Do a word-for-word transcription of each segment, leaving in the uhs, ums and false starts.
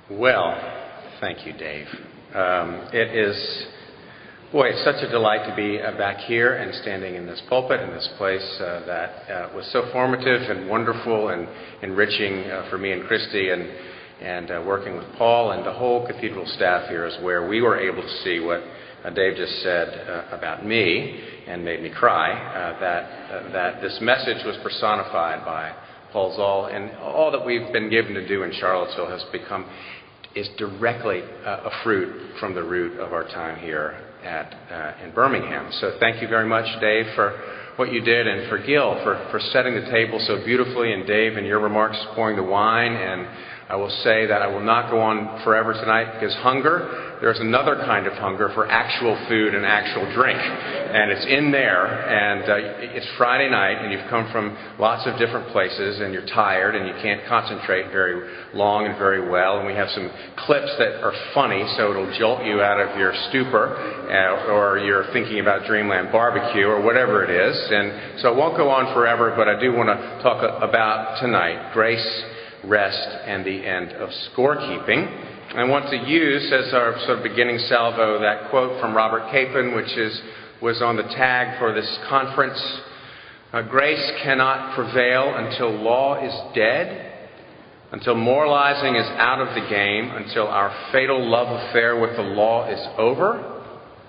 Well, thank you, Dave. Um, it is, boy, it's such a delight to be uh, back here and standing in this pulpit in this place uh, that uh, was so formative and wonderful and enriching uh, for me and Christy, and and uh, working with Paul and the whole cathedral staff here is where we were able to see what uh, Dave just said uh, about me and made me cry, uh, that uh, that this message was personified by Paul Zoll, and all that we've been given to do in Charlottesville has become is directly uh, a fruit from the root of our time here at uh, in Birmingham. So thank you very much, Dave, for what you did, and for Gil for, for setting the table so beautifully, and Dave and your remarks pouring the wine. And I will say that I will not go on forever tonight, because hunger, there's another kind of hunger for actual food and actual drink. And it's in there, and uh, it's Friday night, and you've come from lots of different places, and you're tired, and you can't concentrate very long and very well. And we have some clips that are funny, so it'll jolt you out of your stupor, uh, or you're thinking about Dreamland Barbecue, or whatever it is. And so I won't go on forever, but I do want to talk about tonight grace, rest, and the end of scorekeeping. I want to use as our sort of beginning salvo that quote from Robert Capon, which is was on the tag for this conference. Uh, Grace cannot prevail until law is dead, until moralizing is out of the game, until our fatal love affair with the law is over,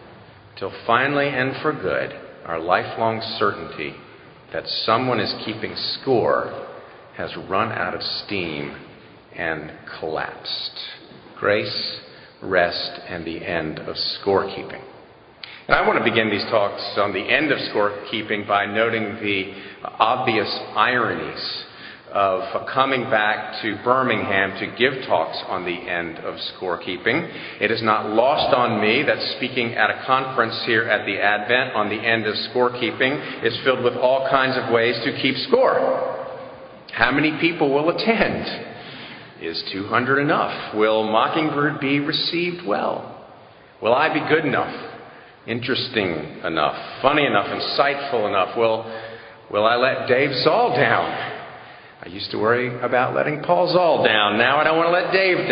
till finally and for good, our lifelong certainty that someone is keeping score has run out of steam and collapsed. Grace, rest, and the end of scorekeeping. And I want to begin these talks on the end of scorekeeping by noting the obvious ironies of coming back to Birmingham to give talks on the end of scorekeeping. It is not lost on me that speaking at a conference here at the Advent on the end of scorekeeping is filled with all kinds of ways to keep score. How many people will attend? Is two hundred enough? Will Mockingbird be received well? Will I be good enough, interesting enough, funny enough, insightful enough? Will, will I let Dave Zoll down? I used to worry about letting Paul Zoll down. Now I don't want to let Dave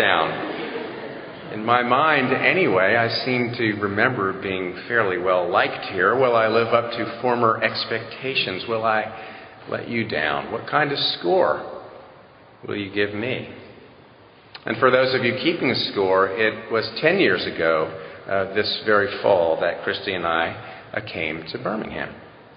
down. In my mind, anyway, I seem to remember being fairly well liked here. Will I live up to former expectations? Will I let you down? What kind of score will you give me? And for those of you keeping score, it was ten years ago, uh, this very fall, that Christy and I uh, came to Birmingham.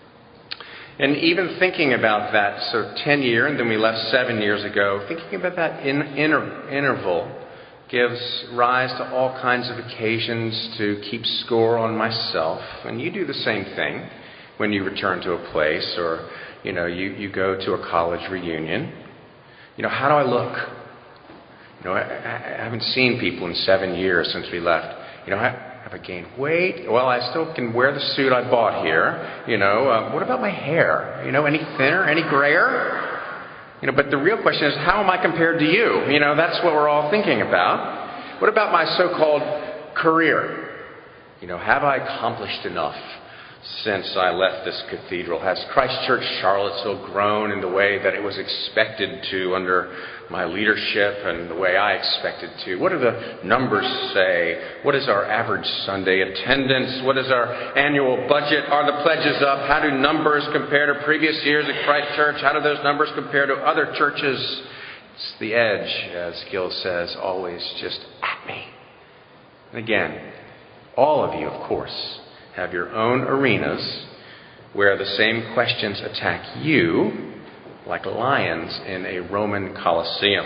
And even thinking about that sort of ten year, and then we left seven years ago, thinking about that in, inter, interval gives rise to all kinds of occasions to keep score on myself. And you do the same thing when you return to a place, or you know, you, you go to a college reunion. You know, how do I look? You know, I, I haven't seen people in seven years since we left. You know, have, have I gained weight? Well, I still can wear the suit I bought here. You know, uh, what about my hair? You know, any thinner, any grayer? You know, but the real question is, how am I compared to you? You know, that's what we're all thinking about. What about my so-called career? You know, have I accomplished enough since I left this cathedral? Has Christ Church Charlottesville grown in the way that it was expected to under my leadership and the way I expected to? What do the numbers say? What is our average Sunday attendance? What is our annual budget? Are the pledges up? How do numbers compare to previous years at Christ Church? How do those numbers compare to other churches? It's the edge, as Gil says, always just at me. And again, all of you, of course, have your own arenas where the same questions attack you like lions in a Roman Colosseum.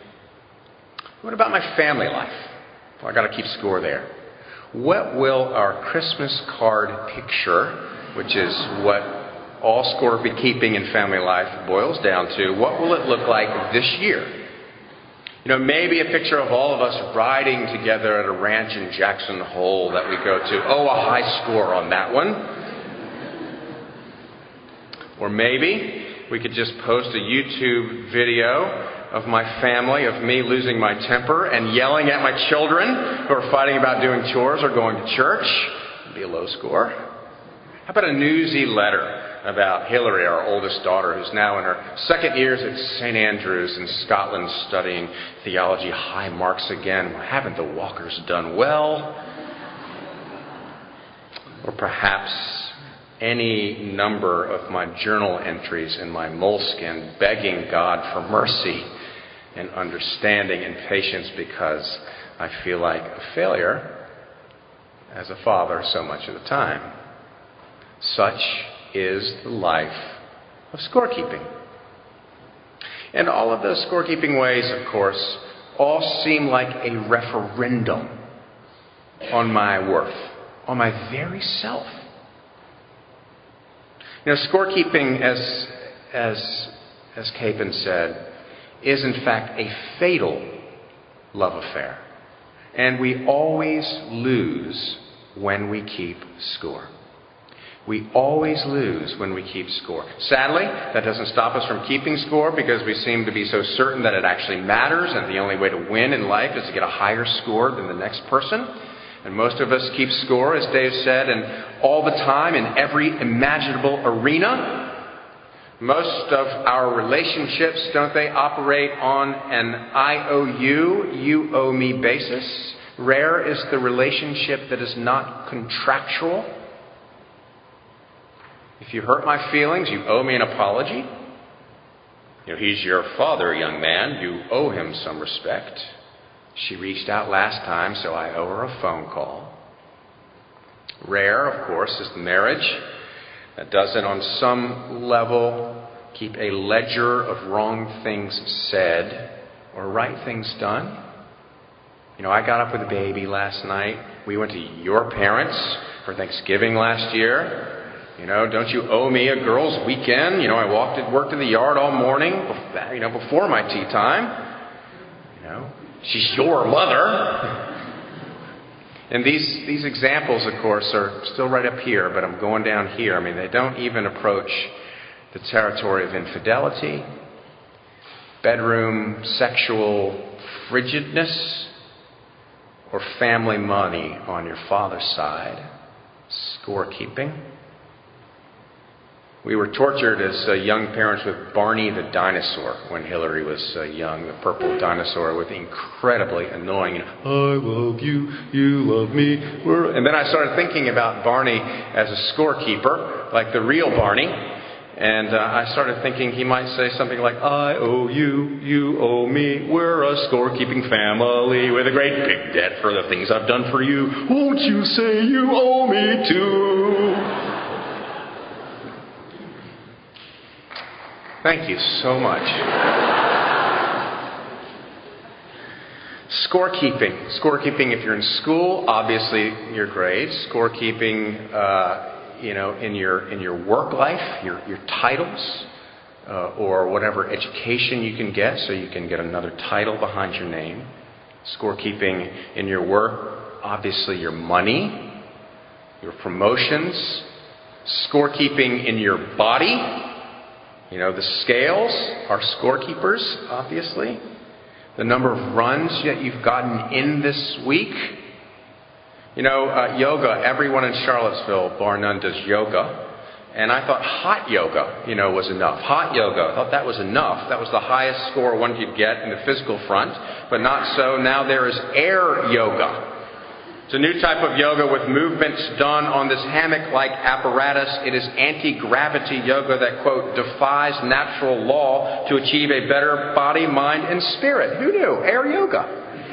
What about my family life? Well, I got to keep score there. What will our Christmas card picture, which is what all score keeping in family life boils down to, what will it look like this year? You know, maybe a picture of all of us riding together at a ranch in Jackson Hole that we go to. Oh, a high score on that one. Or maybe we could just post a YouTube video of my family, of me losing my temper and yelling at my children who are fighting about doing chores or going to church. It'd be a low score. How about a newsy letter about Hillary, our oldest daughter, who's now in her second years at Saint Andrews in Scotland studying theology. High marks again. Haven't the Walkers done well? Or perhaps any number of my journal entries in my moleskin begging God for mercy and understanding and patience because I feel like a failure as a father so much of the time. Such is the life of scorekeeping. And all of those scorekeeping ways, of course, all seem like a referendum on my worth, on my very self. You know, scorekeeping, as as as Capon said, is in fact a fatal love affair. And we always lose when we keep score. We always lose when we keep score. Sadly, that doesn't stop us from keeping score because we seem to be so certain that it actually matters and the only way to win in life is to get a higher score than the next person. And most of us keep score, as Dave said, and all the time in every imaginable arena. Most of our relationships, don't they, operate on an I owe you, you owe me basis. Rare is the relationship that is not contractual. If you hurt my feelings, you owe me an apology. You know, he's your father, young man. You owe him some respect. She reached out last time, so I owe her a phone call. Rare, of course, is the marriage that doesn't, on some level, keep a ledger of wrong things said or right things done. You know, I got up with a baby last night. We went to your parents for Thanksgiving last year. You know, don't you owe me a girls' weekend? You know, I walked at, worked in the yard all morning, you know, before my tea time. You know, she's your mother. And these, these examples, of course, are still right up here, but I'm going down here. I mean, they don't even approach the territory of infidelity, bedroom sexual frigidness, or family money on your father's side, scorekeeping. We were tortured as uh, young parents with Barney the dinosaur when Hillary was uh, young, the purple dinosaur with incredibly annoying, I love you, you love me. We're... And then I started thinking about Barney as a scorekeeper, like the real Barney. And uh, I started thinking he might say something like, I owe you, you owe me, we're a scorekeeping family with a great big debt for the things I've done for you. Won't you say you owe me too? Thank you so much. Scorekeeping. Scorekeeping if you're in school, obviously your grades. Scorekeeping, uh, you know, in your in your work life, your your titles, uh, or whatever education you can get, so you can get another title behind your name. Scorekeeping in your work, obviously your money, your promotions. Scorekeeping in your body. You know, the scales are scorekeepers, obviously. The number of runs that you've gotten in this week. You know, uh, yoga, everyone in Charlottesville, bar none, does yoga. And I thought hot yoga, you know, was enough. Hot yoga, I thought that was enough. That was the highest score one could get in the physical front. But not so. Now there is air yoga. It's a new type of yoga with movements done on this hammock-like apparatus. It is anti-gravity yoga that, quote, defies natural law to achieve a better body, mind, and spirit. Who knew? Air yoga.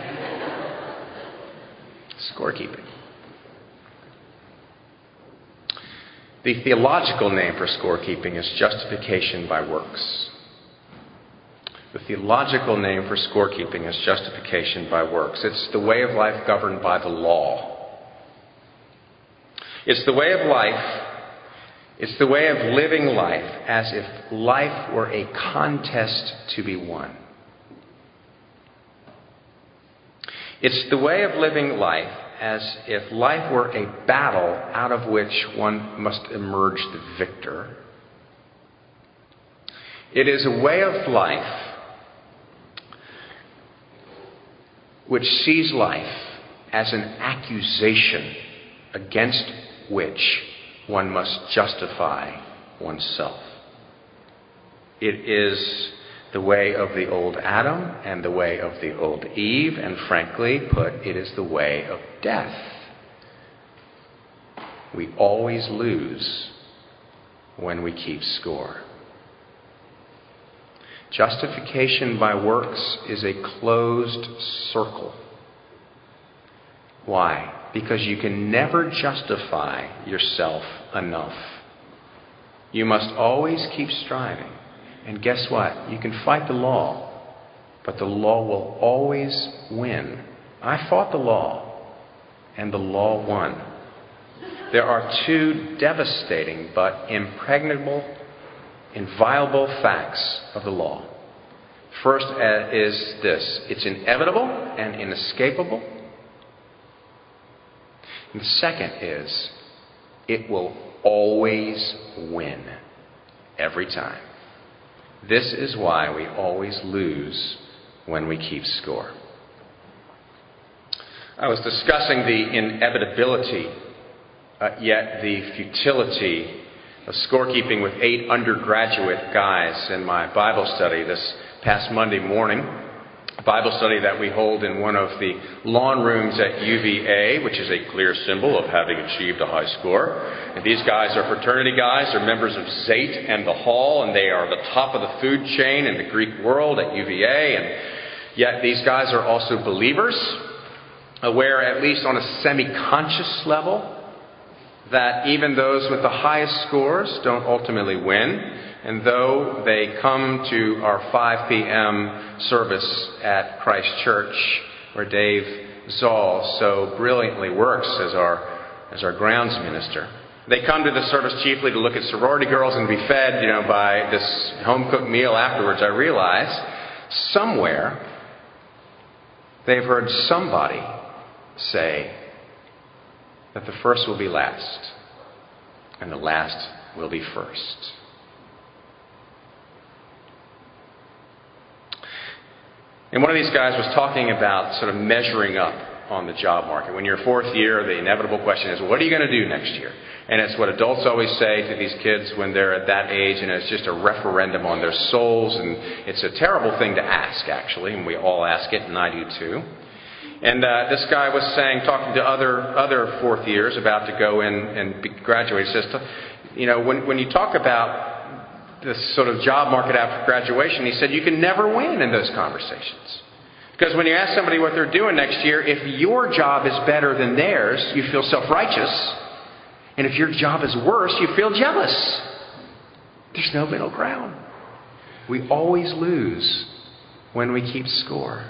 Scorekeeping. The theological name for scorekeeping is justification by works. The theological name for scorekeeping is justification by works. It's the way of life governed by the law. It's the way of life, it's the way of living life as if life were a contest to be won. It's the way of living life as if life were a battle out of which one must emerge the victor. It is a way of life which sees life as an accusation against which one must justify oneself. It is the way of the old Adam and the way of the old Eve, and frankly put, it is the way of death. We always lose when we keep score. Justification by works is a closed circle. Why? Because you can never justify yourself enough. You must always keep striving. And guess what? You can fight the law, but the law will always win. I fought the law, and the law won. There are two devastating but impregnable, inviolable facts of the law. First is this: it's inevitable and inescapable. And the second is, it will always win, every time. This is why we always lose when we keep score. I was discussing the inevitability, uh, yet the futility of scorekeeping with eight undergraduate guys in my Bible study this past Monday morning. A Bible study that we hold in one of the lawn rooms at U V A, which is a clear symbol of having achieved a high score. And these guys are fraternity guys. They're members of Zate and the Hall, and they are the top of the food chain in the Greek world at U V A. And yet these guys are also believers, aware, at least on a semi-conscious level, that even those with the highest scores don't ultimately win. And though they come to our five p.m. service at Christ Church, where Dave Zoll so brilliantly works as our as our grounds minister, they come to the service chiefly to look at sorority girls and be fed, you know, by this home-cooked meal afterwards. I realize somewhere they've heard somebody say that the first will be last and the last will be first. And one of these guys was talking about sort of measuring up on the job market. When you're fourth year, the inevitable question is, what are you going to do next year? And it's what adults always say to these kids when they're at that age, and it's just a referendum on their souls. And it's a terrible thing to ask, actually, and we all ask it, and I do too. And uh, this guy was saying, talking to other other fourth years about to go in and be, graduate, he says, you know, when, when you talk about this sort of job market after graduation, he said, you can never win in those conversations. Because when you ask somebody what they're doing next year, if your job is better than theirs, you feel self-righteous. And if your job is worse, you feel jealous. There's no middle ground. We always lose when we keep score.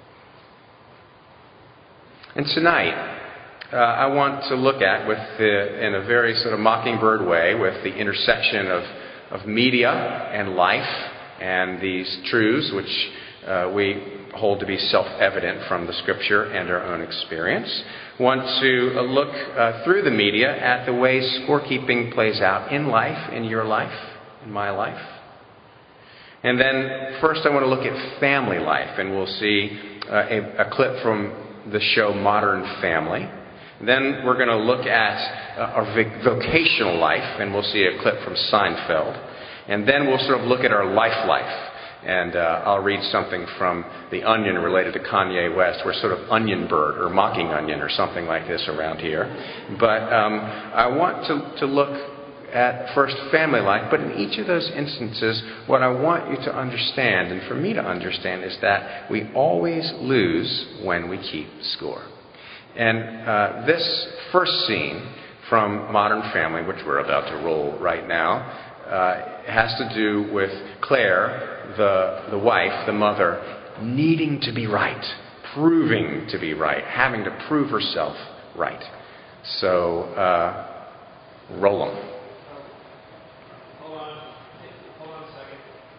And tonight, uh, I want to look at, with the, in a very sort of mockingbird way, with the intersection of, of media and life and these truths which uh, we hold to be self-evident from the Scripture and our own experience. Want to uh, look uh, through the media at the way scorekeeping plays out in life, in your life, in my life. And then first I want to look at family life, and we'll see uh, a, a clip from the show Modern Family. Then we're going to look at uh, our vic- vocational life, and we'll see a clip from Seinfeld. And then we'll sort of look at our life life. And uh, I'll read something from The Onion related to Kanye West. We're sort of onion bird or mocking onion or something like this around here. But um, I want to, to look at first family life. But in each of those instances, what I want you to understand, and for me to understand, is that we always lose when we keep score. And uh, this first scene from Modern Family, which we're about to roll right now, uh, has to do with Claire, the, the wife, the mother, needing to be right, proving to be right, having to prove herself right. So, uh, roll them. Hold on. Hold on a second.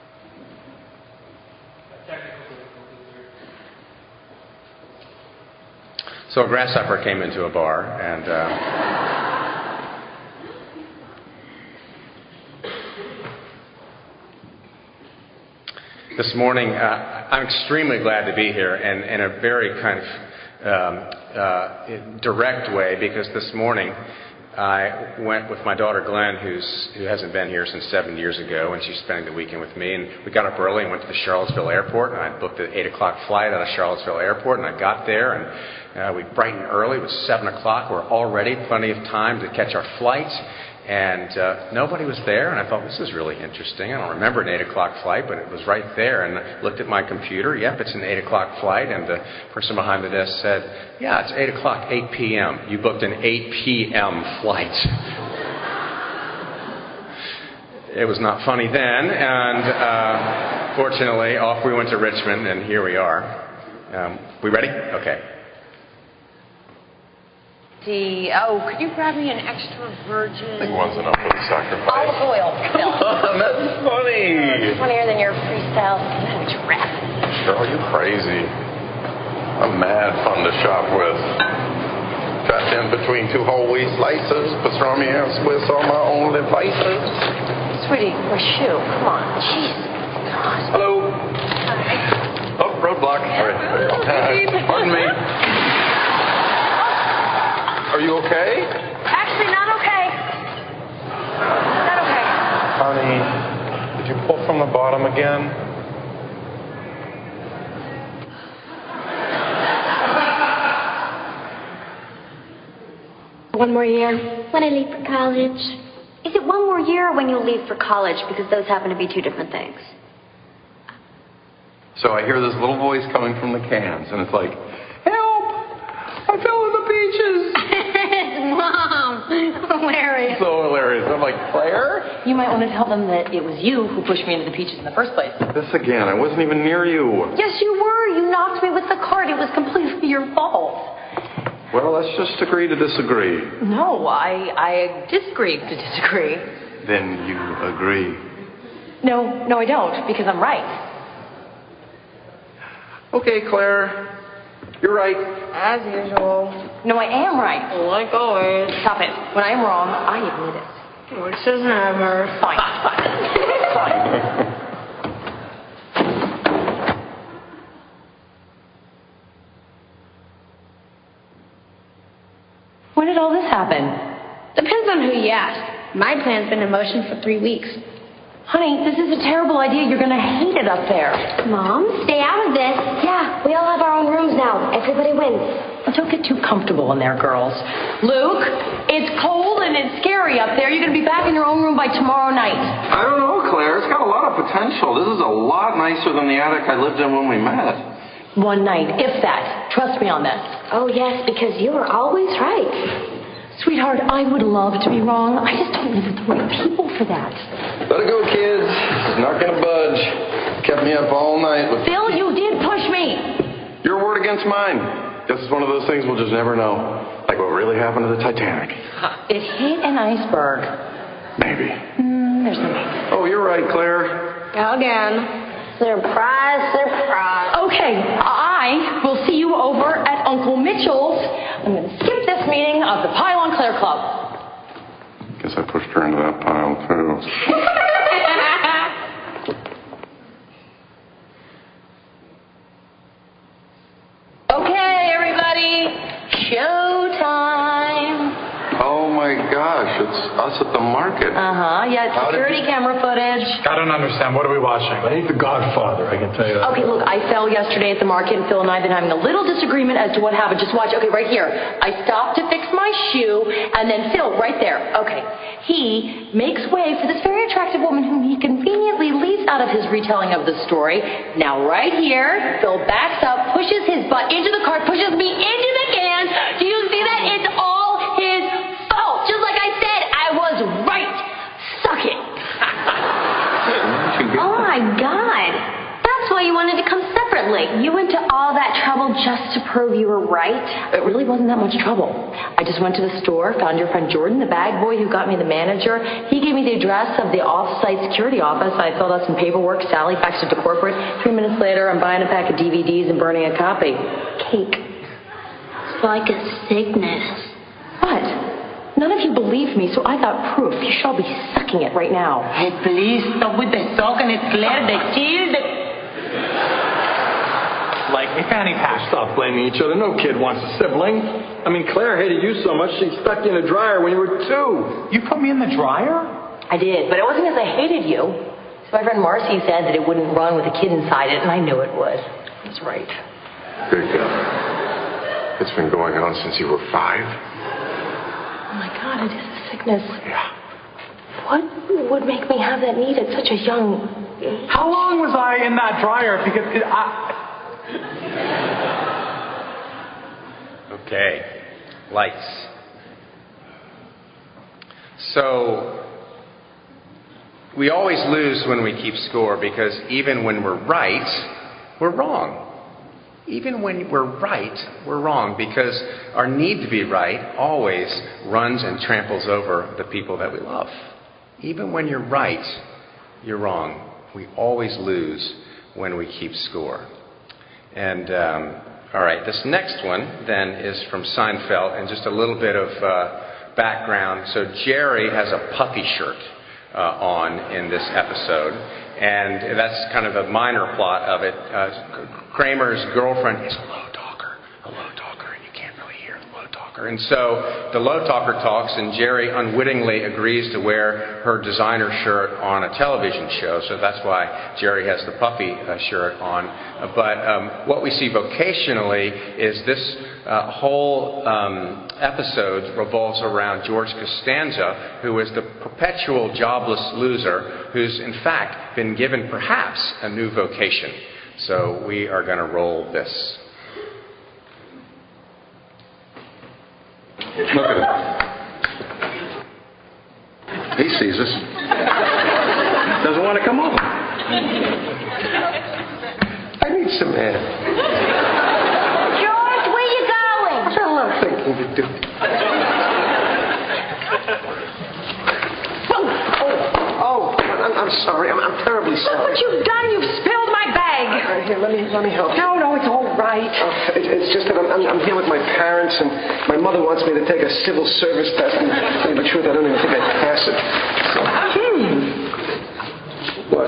A technical difficulty here. So a grasshopper came into a bar, and uh, this morning uh, I'm extremely glad to be here, and in a very kind of um, uh, direct way, because this morning I went with my daughter Glenn, who's who hasn't been here since seven years ago, and she's spending the weekend with me. And we got up early and went to the Charlottesville airport, and I booked an eight o'clock flight out of Charlottesville airport, and I got there, and uh, we brightened early. It was seven o'clock. We're all ready, plenty of time to catch our flight. And uh, nobody was there, and I thought, this is really interesting. I don't remember an eight o'clock flight, but it was right there. And I looked at my computer. Yep, it's an eight o'clock flight. And the person behind the desk said, yeah, it's eight o'clock, eight p.m. You booked an eight p.m. flight. It was not funny then, and uh, fortunately, off we went to Richmond, and here we are. Um, we ready? Okay. See, oh, could you grab me an extra virgin? I think one's enough for the sacrifice. Olive oil. Phil. That's funny. It's funnier than your freestyle sandwich wrap. Girl, you crazy. I'm mad fun to shop with. Got in between two whole wheat slices, pastrami and Swiss on my own devices. Sweetie, for shoe. Come on. Jeez. God. Hello. Hi. Oh, roadblock. All right. There you go. Uh, pardon me. Are you okay? Actually, not okay. Not okay. Honey, did you pull from the bottom again? One more year when I leave for college. Is it one more year or when you leave for college? Because those happen to be two different things. So I hear this little voice coming from the cans, and it's like, help! I fell in the beaches! Mom! Hilarious. So hilarious. I'm like, Claire? You might want to tell them that it was you who pushed me into the peaches in the first place. This again. I wasn't even near you. Yes, you were. You knocked me with the cart. It was completely your fault. Well, let's just agree to disagree. No, I I disagree to disagree. Then you agree. No, no, I don't, because I'm right. Okay, Claire. You're right. As usual. No, I am right. Like always. Stop it. When I'm wrong, I admit it. Which is never. Fine, fine. Fine. When did all this happen? Depends on who you ask. My plan's been in motion for three weeks. Honey, this is a terrible idea. You're going to hate it up there. Mom, stay out of this. Yeah, we all have our own rooms now. Everybody wins. Don't get too comfortable in there, girls. Luke, it's cold and it's scary up there. You're going to be back in your own room by tomorrow night. I don't know, Claire. It's got a lot of potential. This is a lot nicer than the attic I lived in when we met. One night, if that. Trust me on this. Oh, yes, because you are always right. Sweetheart, I would love to be wrong. I just don't live with the right people for that. Let it go, kids. It's not going to budge. Kept me up all night with... Phil, you did push me. Your word against mine. This is one of those things we'll just never know. Like what really happened to the Titanic. It hit an iceberg. Maybe. Mm, there's no maybe. Oh, you're right, Claire. Again. Surprise, surprise. Okay, I will see you over at Uncle Mitchell's. I'm going to skip this meeting of the Pylon Claire Club. Guess I pushed her into that pile, too. Okay, everybody, showtime. Oh, my gosh, it's us at the market. Uh-huh, yeah, it's security camera footage. I don't understand. What are we watching? I ain't the Godfather, I can tell you that. Okay, look, I fell yesterday at the market, and Phil and I have been having a little disagreement as to what happened. Just watch. Okay, right here. I stopped to fix my shoe, and then Phil, right there. Okay. He makes way for this very attractive woman whom he conveniently leaves out of his retelling of the story. Now, right here, Phil backs up, pushes his butt into the cart, pushes me into the can. Do you see that? It's all his fault. Just like I said, I was right. Suck it. Oh, my God. That's why you wanted to come separately. You went to all that trouble just to prove you were right? It really wasn't that much trouble. I just went to the store, found your friend Jordan, the bag boy who got me the manager. He gave me the address of the off-site security office. I filled out some paperwork. Sally faxed it to corporate. Three minutes later, I'm buying a pack of D V Ds and burning a copy. Cake. It's like a sickness. What? None of you believed me, so I got proof. You shall be sucking it right now. Hey, please stop with the talk and it's Claire, the chill, the... Like a fanny pack. Stop blaming each other. No kid wants a sibling. I mean, Claire hated you so much she stuck you in a dryer when you were two. You put me in the dryer? I did, but it wasn't because I hated you. So my friend Marcy said that it wouldn't run with a kid inside it, and I knew it would. That's right. Good God. It's been going on since you were five? Oh my God, it is a sickness. Yeah. What would make me have that need at such a young age? How long was I in that dryer? Because it, I... Okay, lights. So, we always lose when we keep score because even when we're right, we're wrong. Even when we're right, we're wrong because our need to be right always runs and tramples over the people that we love. Even when you're right, you're wrong. We always lose when we keep score. And, um, all right, this next one then is from Seinfeld, and just a little bit of uh, background. So Jerry has a puffy shirt uh, on in this episode, and that's kind of a minor plot of it. Uh, Kramer's girlfriend is a low talker, a low talker, and you can't really hear the low talker. And so the low talker talks, and Jerry unwittingly agrees to wear her designer shirt on a television show. So that's why Jerry has the puffy uh, shirt on. Uh, but um, what we see vocationally is this uh, whole um, episode revolves around George Costanza, who is the perpetual jobless loser, who's in fact been given perhaps a new vocation. So we are going to roll this. Look at him. He sees us. Doesn't want to come over. I need some air. George, where you going? What's all I'm thinking to do? Oh, oh I'm, I'm sorry. I'm, I'm terribly sorry. Look what you've done. You've spilled my bag. Uh, here, let me let me help. No, no, it's all right. Uh, it, it's just that I'm, I'm, I'm here with my parents, and my mother wants me to take a civil service test. And to tell you the truth, I don't even think I'd pass it. So. Hmm. What?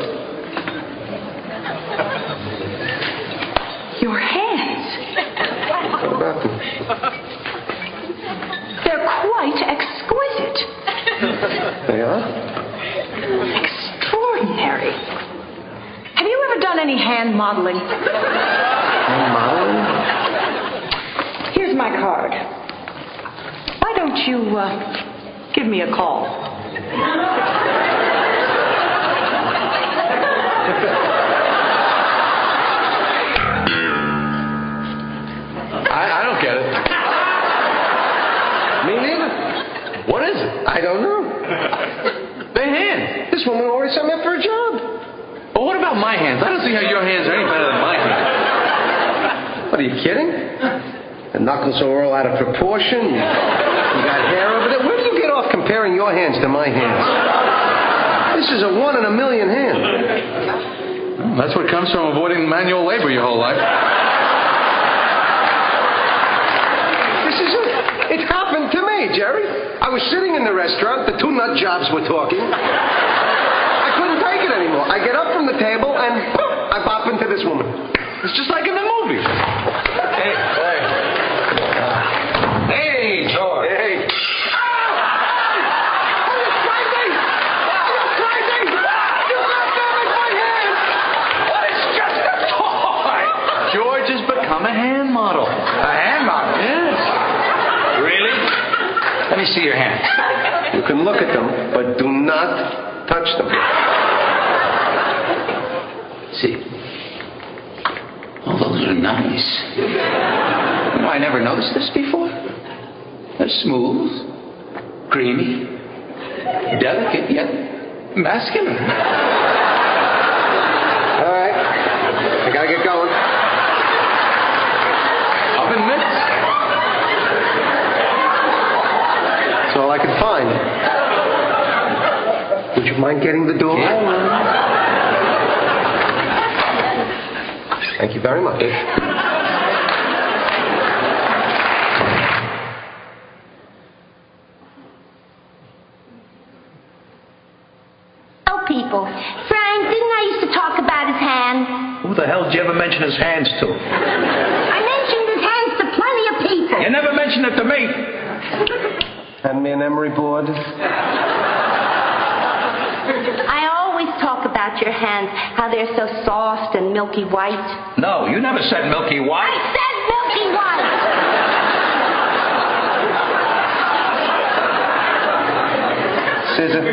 Your hands. What about them? They're quite exquisite. They are? Extraordinary. Have you ever done any hand modeling? Hand modeling? Here's my card. Why don't you uh, give me a call? I, I don't get it. Me neither. What is it? I don't know. Their hands. This woman already signed me up for a job. Well, what about my hands? I don't see how your hands are any better than my hands. What, are you kidding? The knuckles are all out of proportion. You, you got hair over there. Where do you get off comparing your hands to my hands? This is a one in a million hand. Well, that's what comes from avoiding manual labor your whole life. This is it. It happened to me, Jerry. I was sitting in the restaurant. The two nut jobs were talking. I couldn't take it anymore. I get up from the table and boom, I bop into this woman. It's just like in the movie. Hey, hey. Hey, George. Hey. George has become a hand model. A hand model? Yes. Really? Let me see your hands. You can look at them, but do not touch them. See. Oh, those are nice. You know, I never noticed this before. They're smooth, creamy, delicate, yet masculine. All right. I gotta get going. Oven mitts? That's all I could find. Would you mind getting the door? Yeah. Thank you very much. Oh, people. Frank, didn't I used to talk about his hand? Who the hell did you ever mention mention his hands to? I mentioned his hands to plenty of people. You never mentioned it to me. Hand me an emery board. I always talk about your hands, how they're so soft and milky white. No, you never said milky white. I said milky white! Scissor.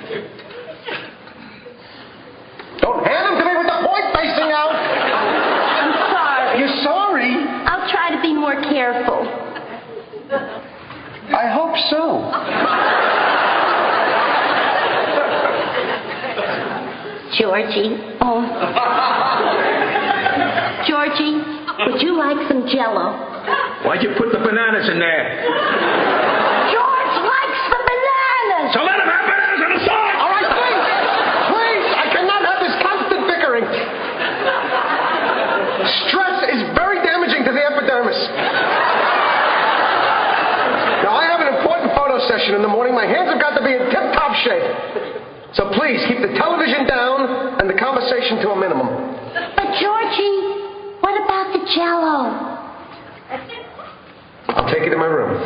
Don't hand them to me with the point facing out. I'm sorry. You're sorry? I'll try to be more careful. I hope so. Georgie. Oh. Georgie, would you like some Jell-O? Why'd you put the bananas in there? George likes the bananas! So let him have bananas on the side! All right, please. Please, I cannot have this constant bickering. Stress is very damaging to the epidermis. Now, I have an important photo session in the morning. My hands have got to be in tip-top shape. So please, keep the television down and the conversation to a minimum. But Georgie, what about the Jell-O? I'll take it to my room.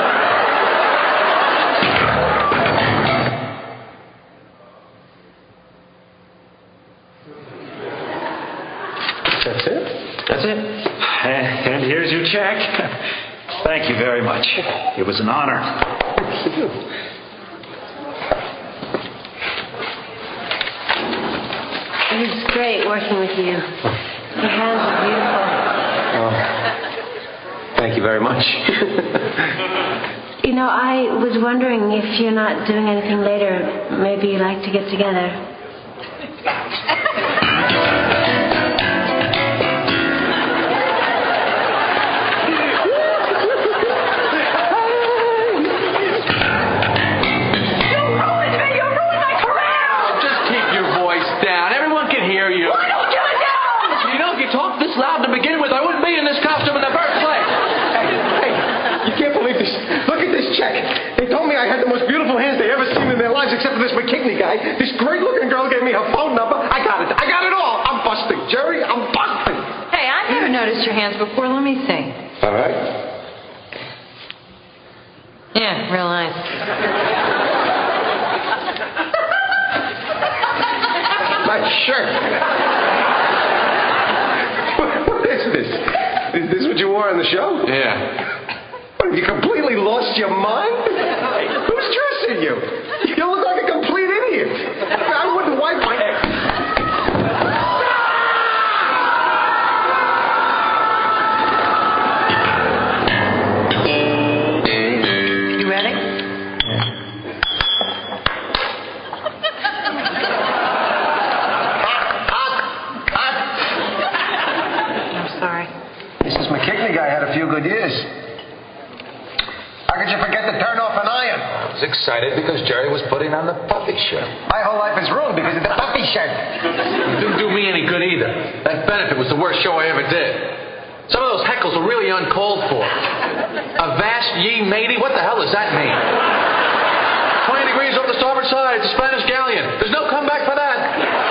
That's it? That's it. And here's your check. Thank you very much. It was an honor. Thank you. It was great working with you. Your hands are beautiful. Oh, thank you very much. You know, I was wondering if you're not doing anything later. Maybe you'd like to get together. Loud to begin with, I wouldn't be in this costume in the first place. Hey, hey, you can't believe this. Look at this check. They told me I had the most beautiful hands they ever seen in their lives, except for this McKigney guy. This great-looking girl gave me her phone number. I got it. I got it all. I'm busting, Jerry. I'm busting. Hey, I've never noticed your hands before. Let me see. All right. Yeah, real nice. Nice shirt. What is this? Is this what you wore on the show? Yeah. What, have you completely lost your mind? Who's dressing you? You look like a complete idiot. I wouldn't wipe my head. You ready? Missus McKigney guy had a few good years. How could you forget to turn off an iron? I was excited because Jerry was putting on the puffy shirt. My whole life is ruined because of the puffy shirt. It didn't do me any good either. That benefit was the worst show I ever did. Some of those heckles were really uncalled for. Avast ye matey? What the hell does that mean? Twenty degrees off the starboard side. It's a Spanish galleon. There's no comeback for that.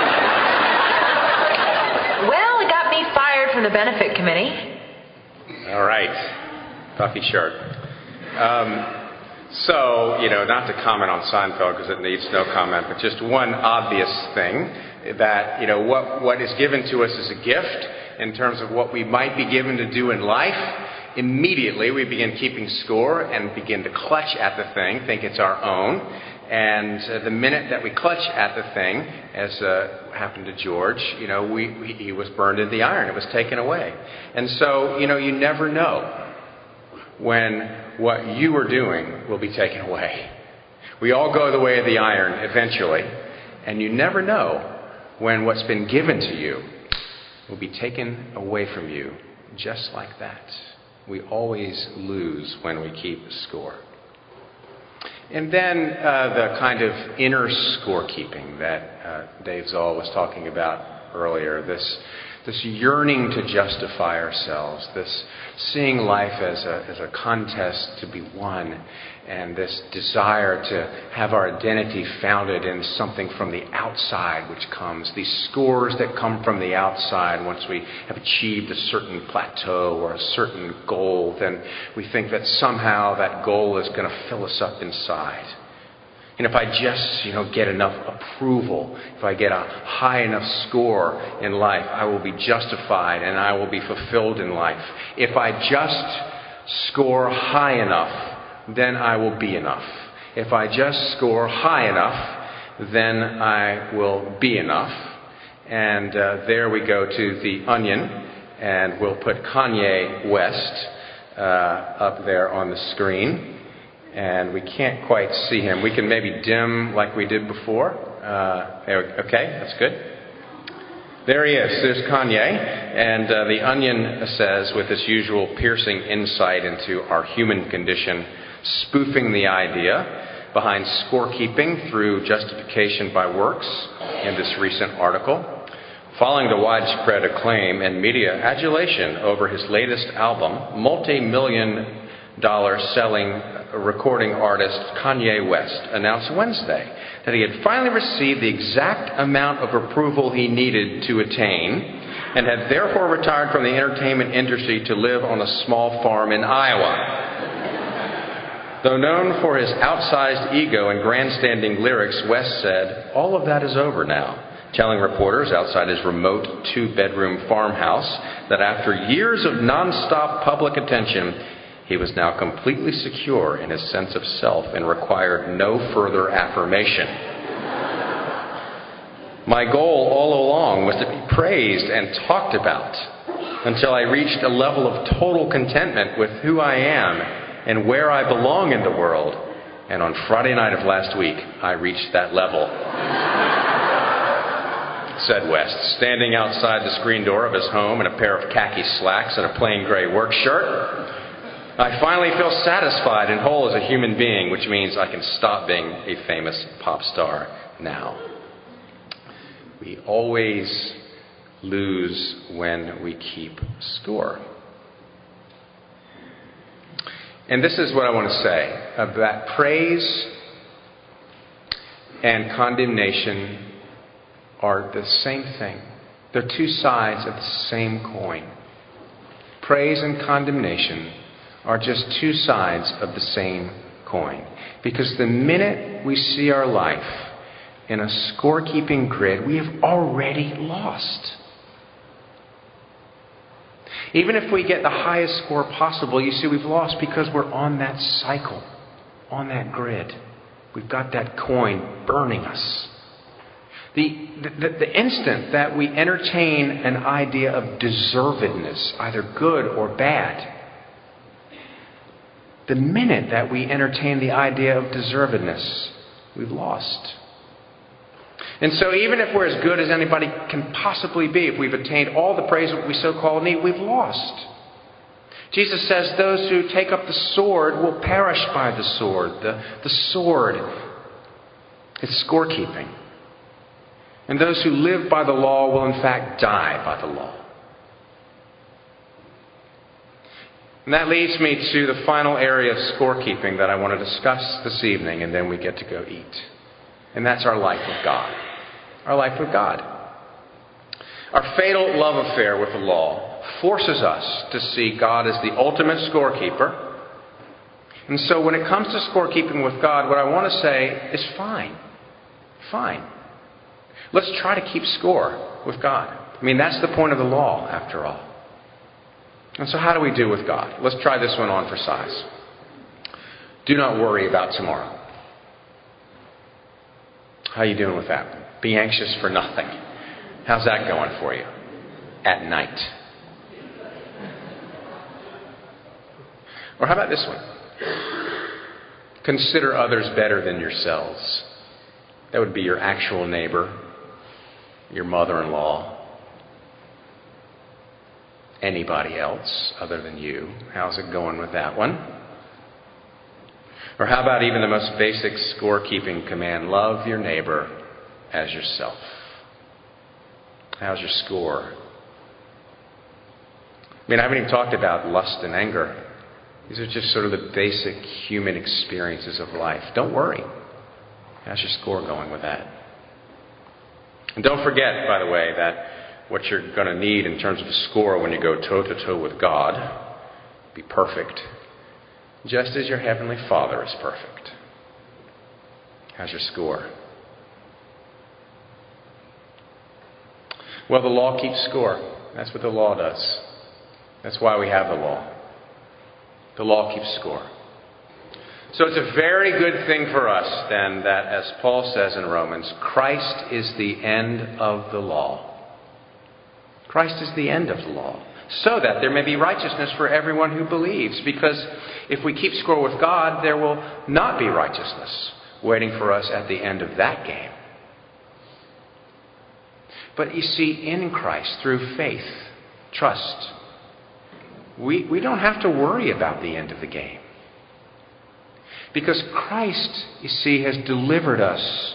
Well, it got me fired from the benefit committee. All right. Puffy shirt. Um, so, you know, not to comment on Seinfeld because it needs no comment, but just one obvious thing that, you know, what, what is given to us as a gift in terms of what we might be given to do in life, immediately we begin keeping score and begin to clutch at the thing, think it's our own. And uh, the minute that we clutch at the thing, as uh, happened to George, you know, we, we, he was burned in the iron. It was taken away. And so, you know, you never know when what you are doing will be taken away. We all go the way of the iron eventually. And you never know when what's been given to you will be taken away from you just like that. We always lose when we keep score. And then uh, the kind of inner scorekeeping that uh, Dave Zoll was talking about earlier, this this yearning to justify ourselves, this seeing life as a, as a contest to be won, and this desire to have our identity founded in something from the outside which comes, these scores that come from the outside once we have achieved a certain plateau or a certain goal, then we think that somehow that goal is going to fill us up inside. And if I just, you know, get enough approval, if I get a high enough score in life, I will be justified and I will be fulfilled in life. If I just score high enough, then I will be enough. If I just score high enough, then I will be enough. And uh, there we go to The Onion, and we'll put Kanye West uh, up there on the screen. And we can't quite see him. We can maybe dim like we did before. Uh, okay, that's good. There he is. There's Kanye. And uh, The Onion says, with its usual piercing insight into our human condition, spoofing the idea behind scorekeeping through justification by works in this recent article. Following the widespread acclaim and media adulation over his latest album, multi-million dollar selling recording artist Kanye West announced Wednesday that he had finally received the exact amount of approval he needed to attain and had therefore retired from the entertainment industry to live on a small farm in Iowa. Though known for his outsized ego and grandstanding lyrics, West said, "All of that is over now," telling reporters outside his remote two-bedroom farmhouse that after years of nonstop public attention, he was now completely secure in his sense of self and required no further affirmation. "My goal all along was to be praised and talked about until I reached a level of total contentment with who I am and where I belong in the world. And on Friday night of last week, I reached that level," said West, standing outside the screen door of his home in a pair of khaki slacks and a plain gray work shirt. "I finally feel satisfied and whole as a human being, which means I can stop being a famous pop star now." We always lose when we keep score. And this is what I want to say, uh, that praise and condemnation are the same thing. They're two sides of the same coin. Praise and condemnation are just two sides of the same coin. Because the minute we see our life in a scorekeeping grid, we have already lost. Even if we get the highest score possible, you see, we've lost because we're on that cycle, on that grid. We've got that coin burning us. The, the, the instant that we entertain an idea of deservedness, either good or bad, the minute that we entertain the idea of deservedness, we've lost. And so even if we're as good as anybody can possibly be, if we've attained all the praise that we so-called need, we've lost. Jesus says those who take up the sword will perish by the sword. The, the sword is scorekeeping. And those who live by the law will in fact die by the law. And that leads me to the final area of scorekeeping that I want to discuss this evening, and then we get to go eat. And that's our life with God. Our life with God. Our fatal love affair with the law forces us to see God as the ultimate scorekeeper. And so when it comes to scorekeeping with God, what I want to say is fine. Fine. Let's try to keep score with God. I mean, that's the point of the law, after all. And so how do we do with God? Let's try this one on for size. Do not worry about tomorrow. How are you doing with that? Be anxious for nothing. How's that going for you? At night. Or how about this one? Consider others better than yourselves. That would be your actual neighbor, your mother-in-law, anybody else other than you. How's it going with that one? Or how about even the most basic scorekeeping command? Love your neighbor as yourself. How's your score mean, I haven't even talked about lust and anger. These are just sort of the basic human experiences of life. Don't worry. How's your score going with that? And don't forget, by the way, that what you're going to need in terms of a score when you go toe-to-toe with God, be perfect, just as your Heavenly Father is perfect. How's your score? Well, the law keeps score. That's what the law does. That's why we have the law. The law keeps score. So it's a very good thing for us, then, that, as Paul says in Romans, Christ is the end of the law. Christ is the end of the law, so that there may be righteousness for everyone who believes. Because if we keep score with God, there will not be righteousness waiting for us at the end of that game. But you see, in Christ, through faith, trust, we, we don't have to worry about the end of the game. Because Christ, you see, has delivered us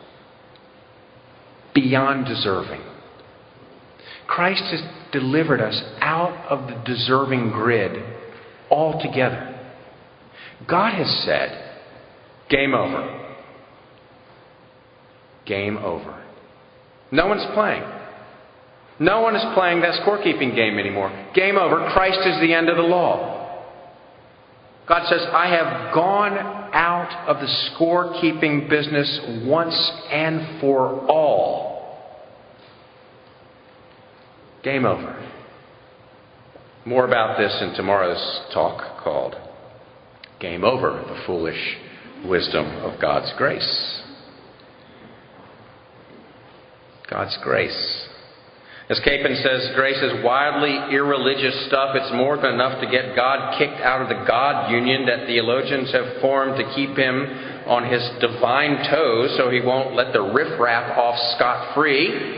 beyond deserving. Christ has delivered us out of the deserving grid altogether. God has said, game over. Game over. No one's playing. No one is playing that scorekeeping game anymore. Game over. Christ is the end of the law. God says, I have gone out of the scorekeeping business once and for all. Game over. More about this in tomorrow's talk called Game Over, the Foolish Wisdom of God's Grace. God's grace. As Capon says, grace is wildly irreligious stuff. It's more than enough to get God kicked out of the God union that theologians have formed to keep him on his divine toes so he won't let the riffraff off scot-free.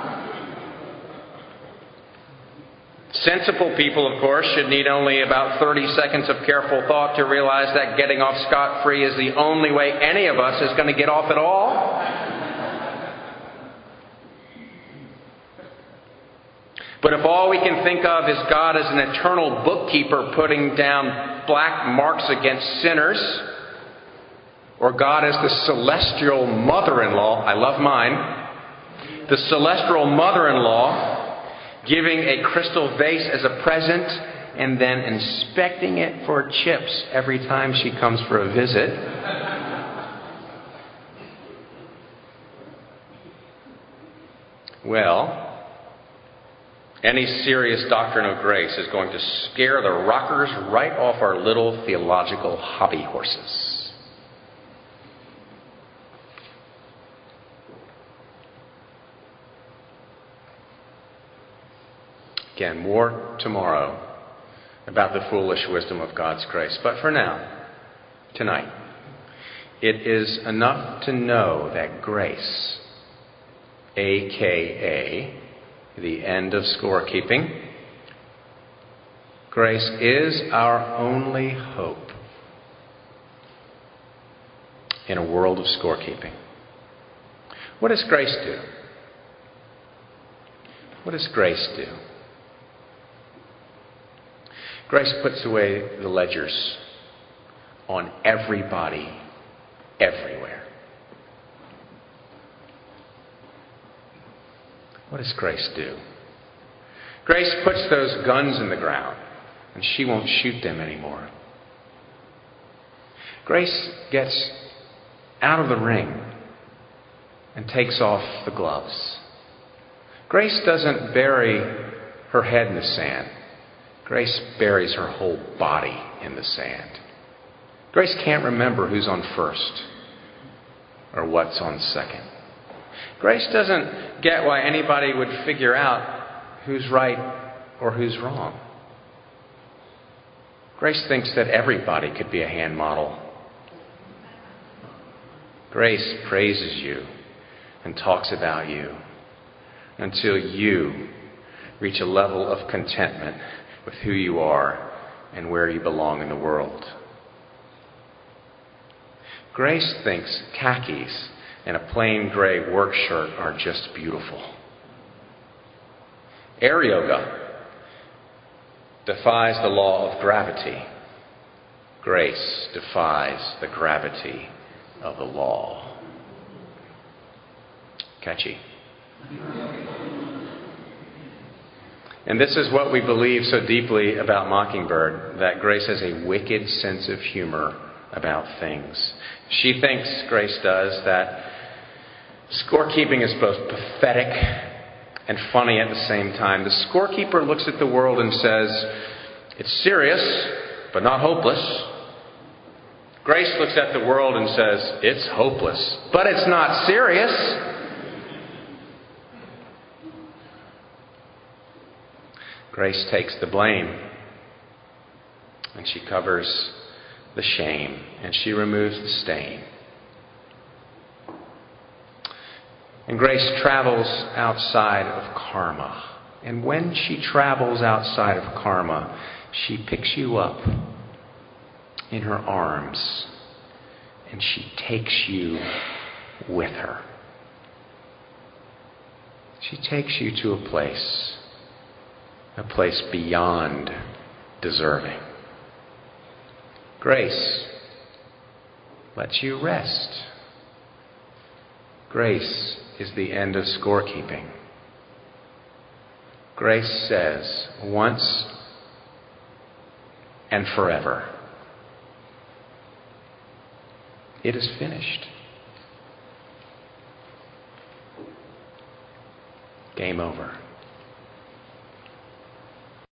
Sensible people, of course, should need only about thirty seconds of careful thought to realize that getting off scot-free is the only way any of us is going to get off at all. But if all we can think of is God as an eternal bookkeeper putting down black marks against sinners, or God as the celestial mother-in-law, I love mine, the celestial mother-in-law giving a crystal vase as a present and then inspecting it for chips every time she comes for a visit, well, any serious doctrine of grace is going to scare the rockers right off our little theological hobby horses. Again, more tomorrow about the foolish wisdom of God's grace. But for now, tonight, it is enough to know that grace, a k a the end of scorekeeping, grace is our only hope in a world of scorekeeping. What does grace do? What does grace do? Grace puts away the ledgers on everybody, everywhere. What does grace do? Grace puts those guns in the ground, and she won't shoot them anymore. Grace gets out of the ring and takes off the gloves. Grace doesn't bury her head in the sand. Grace buries her whole body in the sand. Grace can't remember who's on first or what's on second. Grace doesn't get why anybody would figure out who's right or who's wrong. Grace thinks that everybody could be a hand model. Grace praises you and talks about you until you reach a level of contentment with who you are and where you belong in the world. Grace thinks khakis and a plain gray work shirt are just beautiful. Air yoga defies the law of gravity. Grace defies the gravity of the law. Catchy. And this is what we believe so deeply about Mockingbird, that Grace has a wicked sense of humor about things. She thinks, Grace does, that scorekeeping is both pathetic and funny at the same time. The scorekeeper looks at the world and says, it's serious, but not hopeless. Grace looks at the world and says, it's hopeless, but it's not serious. Grace takes the blame, and she covers the shame, and she removes the stain. And Grace travels outside of karma. And when she travels outside of karma, she picks you up in her arms, and she takes you with her. She takes you to a place, a place beyond deserving. Grace lets you rest. Grace is the end of scorekeeping. Grace says, once and forever, it is finished. Game over.